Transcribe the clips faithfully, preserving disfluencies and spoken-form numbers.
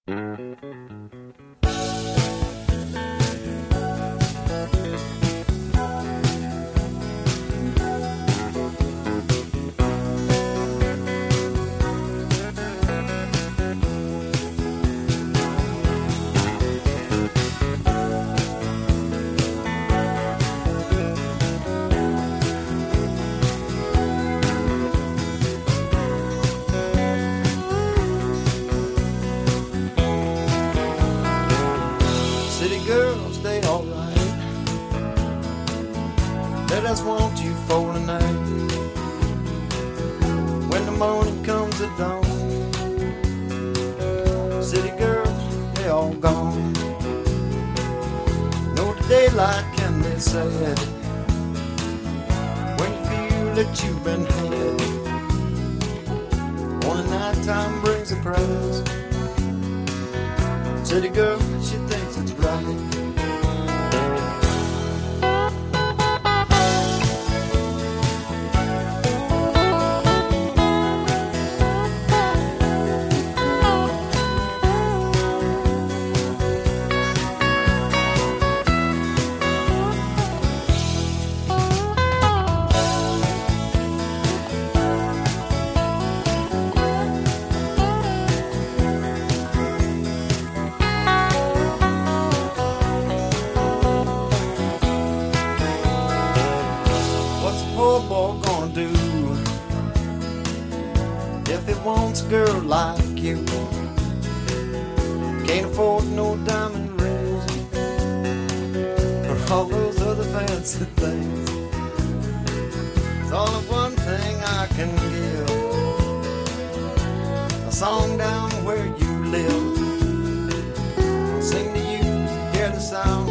City girls, they alright. They just want you for the night. When the morning comes at dawn, city girls, they all gone. No daylight can be sad when you feel that you've been had. Only nighttime brings a prize. City girl, she thinks it's right. Poor boy gonna do if he wants a girl like you? Can't afford no diamond rings or all those other fancy things. There's only one thing I can give: a song down where you live. I'll sing to you, hear the sound.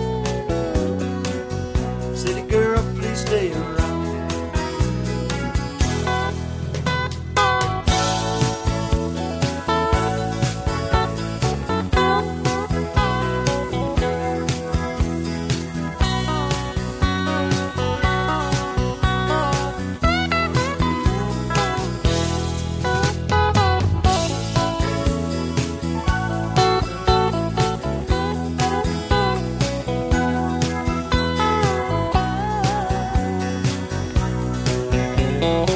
City girl, please stay around. Thank you.